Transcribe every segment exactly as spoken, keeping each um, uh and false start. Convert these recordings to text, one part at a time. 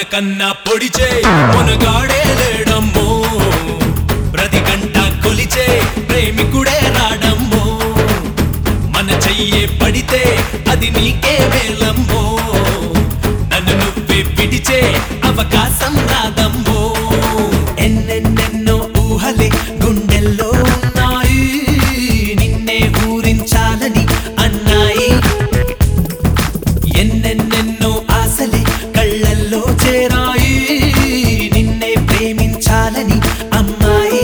మనకన్నా పొడిచే మునగాడే లేడమ్మో ప్రతి గంట కొలిచే ప్రేమికుడే రాడమ్మో మన చెయ్యే పడితే అది నీకే వేలమ్మో నన్ను నువ్వే పిడిచే అవకాశం రాదమ్మో ఎన్నెన్నెన్నో ఊహలే గుండెల్లో ఉన్నాయి నిన్నే ఊరించాలని అన్నాయి ఎన్నెన్నెన్నో ఆశలే కళ్ళల్లో చేరాయి నిన్నే ప్రేమించాలని అమ్మాయి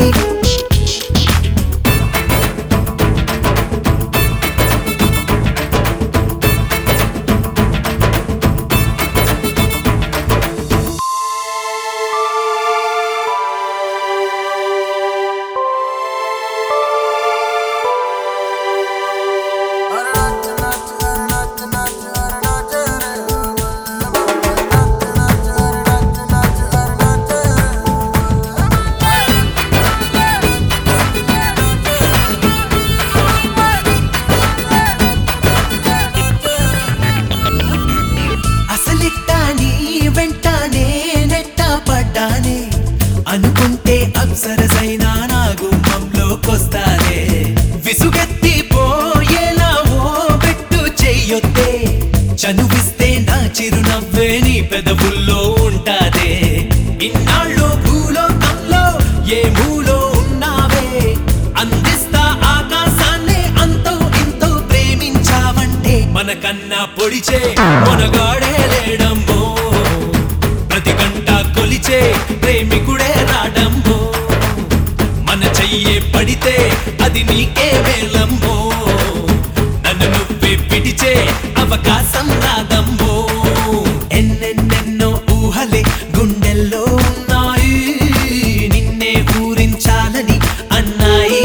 అనుకుంటే అప్సరసైనా నా గుమ్మంలోకొస్తానే విసుగెత్తి పోయేలా ఓ పెట్టు చెయ్యొద్దే చనువిస్తే నా చిరునవ్వే నీ పెదవుల్లో ఉంటాదే ఇన్నాళ్ళు భూలోకంలో ఏ మూలో ఉన్నావే అందిస్తా ఆకాశాన్ని అంతో ఇంతో ప్రేమించావంటే మనకన్నా పొడిచే మునగాడే లేడమ్మో ప్రతి గంట కొలిచే ప్రేమికుడే రాడమ్మో మన చెయ్యే పడితే అది నీకే వేలమ్మో నన్ను నువ్వే పిడిచే అవకాశం రాదమ్మో ఎన్నెన్నెన్నో ఊహలే గుండెల్లో ఉన్నాయి నిన్నే ఊరించాలని అన్నాయి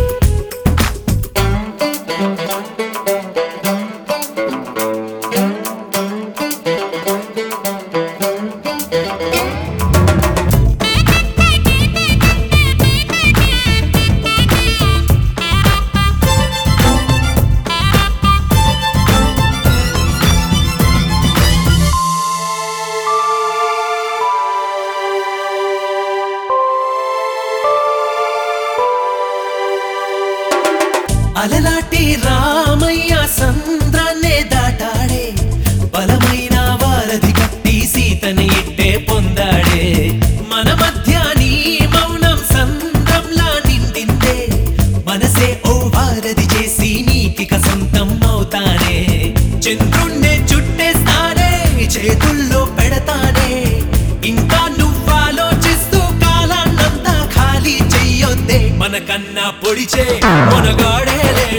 అలలాటి రామయ్య సంద్రాన్నే దాటాడే బలమైన వారధి కట్టి సీతని ఇట్టే పొందాడే మన మధ్య నీ మౌనం సంద్రంలా నిండిందే మనసే ఓ వారధి చేసి నీకిక సొంతం అవుతానే చంద్రుణ్ణే చుట్టేస్తానే చేతుల్లో పెడతానే ఇంకా నువ్వాలోచిస్తూ కాలాన్నంతా ఖాళీ చెయ్యొద్దే మనకన్నా పొడిచే మునగాడే